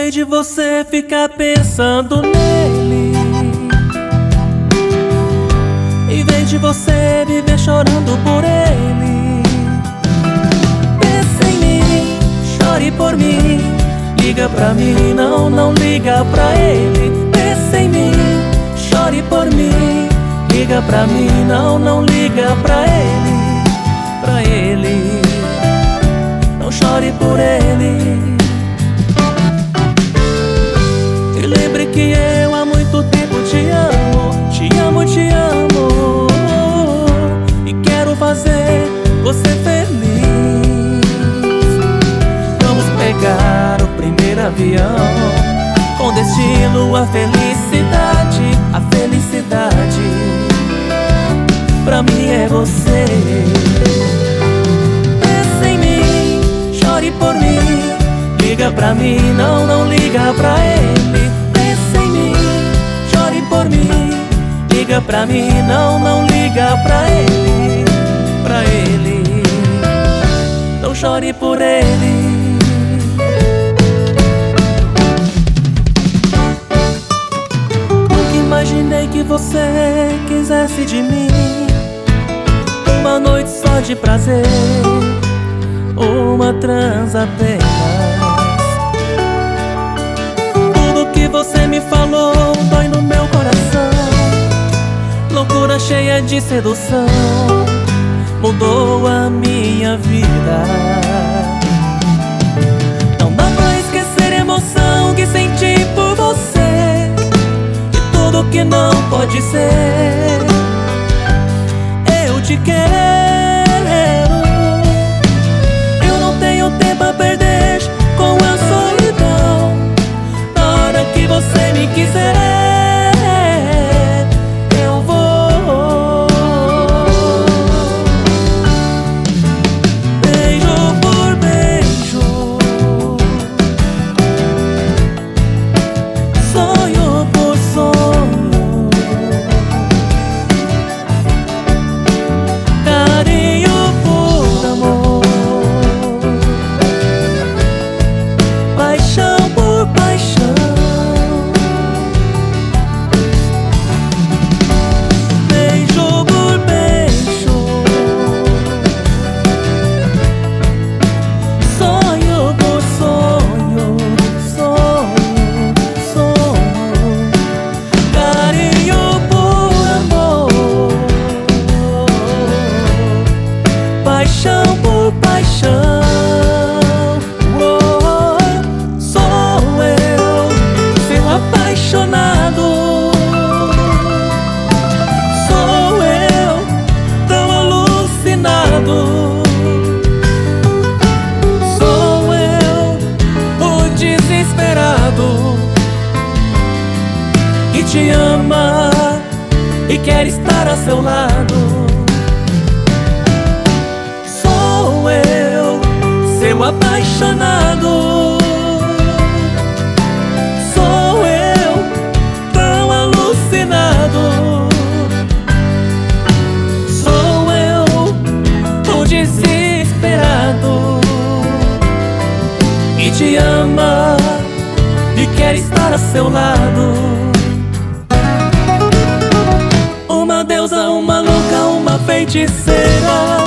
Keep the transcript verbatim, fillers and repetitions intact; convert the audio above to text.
vez de você ficar pensando nele, em vez de você viver chorando por ele, pensa em mim, chore por mim, liga pra mim, não, não liga pra ele. Pensa em mim, chore por mim, liga pra mim, não, não liga pra ele, pra ele, não chore por ele. E lembre que eu há muito tempo te amo, te amo, te amo, e quero fazer você feliz. Vamos pegar o primeiro avião, com destino à felicidade, a felicidade pra mim é você. Pensa em mim, chore por mim, liga pra mim, não, não liga pra ele. Pensa em mim, chore por mim, liga pra mim, não, não liga pra ele, pra ele, não chore por ele. Nunca imaginei que você quisesse de mim uma noite só de prazer, uma transa apenas. Tudo que você me falou dói no meu coração, loucura cheia de sedução mudou a minha vida. Não dá pra esquecer a emoção que senti por você, e tudo que não pode ser, eu te quero. Eu não tenho tempo a perder com a solidão. Na hora que você me quiser, eu vou. Beijo por beijo, sonho por sonho, carinho por amor, paixão por paixão. Beijo por beijo, sonho por sonho, sonho, sonho, carinho por amor, paixão por paixão. Oh, sou eu, seu apaixonado. Sou eu, tão alucinado. Sou eu, o desesperado, que te ama e quer estar a seu lado. Sou eu, seu apaixonado. Sou eu, tão alucinado. Sou eu, o desesperado, que te ama e quer estar a seu lado. Uma deusa, uma louca, uma feiticeira,